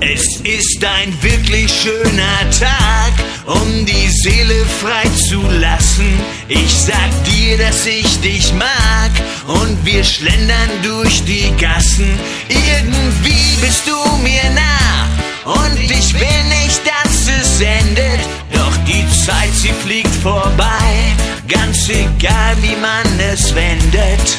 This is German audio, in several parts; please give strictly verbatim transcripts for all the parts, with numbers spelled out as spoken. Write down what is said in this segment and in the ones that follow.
Es ist ein wirklich schöner Tag, um die Seele frei zu lassen. Ich sag dir, dass ich dich mag und wir schlendern durch die Gassen. Irgendwie bist du mir nah und ich will nicht, dass es endet. Doch die Zeit, sie fliegt vorbei, ganz egal wie man es wendet.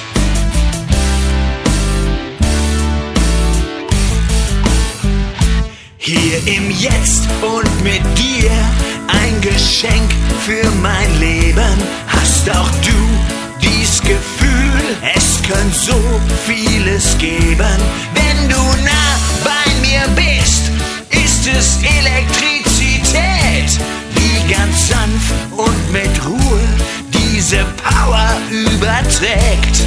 Hier im Jetzt und mit dir ein Geschenk für mein Leben. Hast auch du dies Gefühl, es könnte so vieles geben. Wenn du nah bei mir bist, ist es Elektrizität, die ganz sanft und mit Ruhe diese Power überträgt.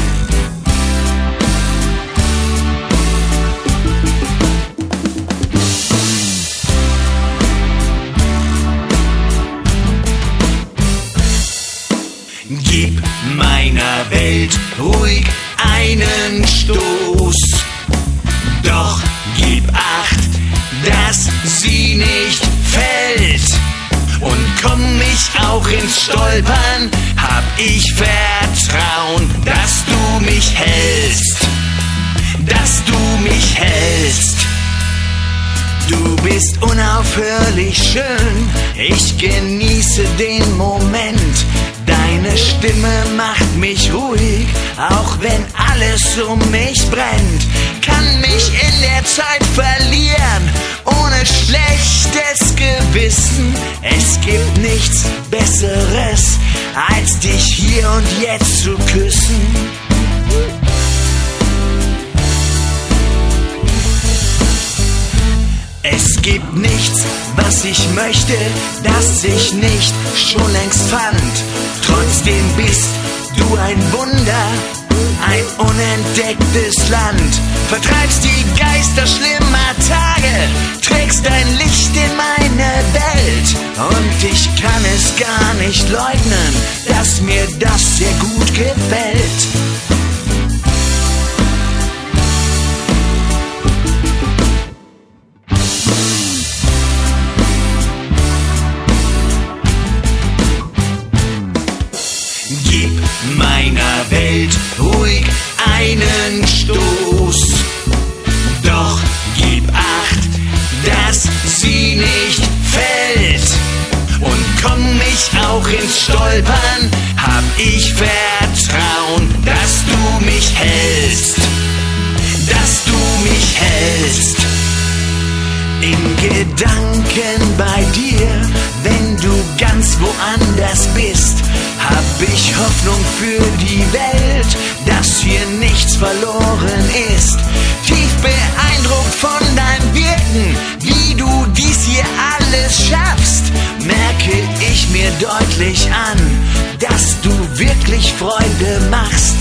Gib meiner Welt ruhig einen Stoß, doch gib Acht, dass sie nicht fällt. Und komm ich auch ins Stolpern, hab ich Vertrauen, dass du mich hältst, dass du mich hältst. Du bist unaufhörlich schön, ich genieße den Moment. Deine Stimme macht mich ruhig, auch wenn alles um mich brennt. Kann mich in der Zeit verlieren, ohne schlechtes Gewissen. Es gibt nichts Besseres, als dich hier und jetzt zu küssen. Es gibt nichts, was ich möchte, das ich nicht schon längst fand. Trotzdem bist du ein Wunder, ein unentdecktes Land. Vertreibst die Geister schlimmer Tage, trägst dein Licht in meine Welt. Und ich kann es gar nicht leugnen, dass mir das sehr gut gefällt. Gib meiner Welt ruhig einen Stoß, doch gib Acht, dass sie nicht fällt. Und komm ich auch ins Stolpern, hab ich Vertrauen, dass du mich hältst, dass du mich hältst. In Gedanken bei dir, wenn du ganz woanders bist, hab ich Hoffnung für die Welt, dass hier nichts verloren ist. Tief beeindruckt von deinem Wirken, wie du dies hier alles schaffst, merke ich mir deutlich an, dass du wirklich Freude machst.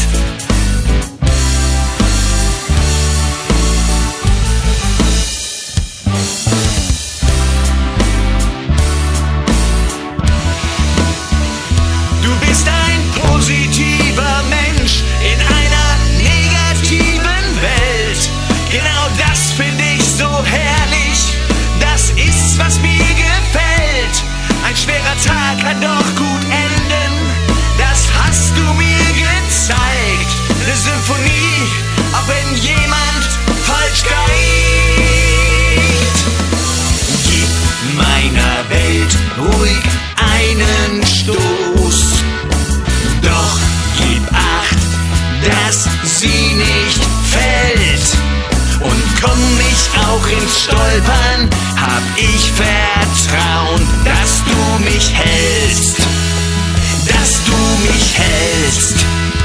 Positiver Mensch in einer negativen Welt. Genau das finde ich so herrlich. Das ist, was mir gefällt. Ein schwerer Tag kann doch gut enden. Das hast du mir gezeigt. Eine Symphonie, auch wenn jemand falsch geht. Gib meiner Welt ruhig einen Stoß. Doch gib Acht, dass sie nicht fällt. Und komm ich auch ins Stolpern, hab ich Vertrauen, dass du mich hältst, dass du mich hältst.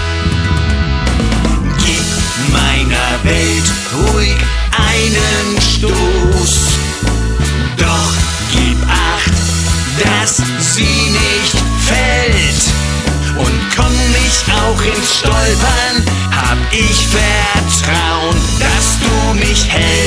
Gib meiner Welt ruhig einen Stoß. Doch gib Acht, dass sie nicht fällt. Und komm ich auch ins Stolpern, hab ich Vertrauen, dass du mich hältst.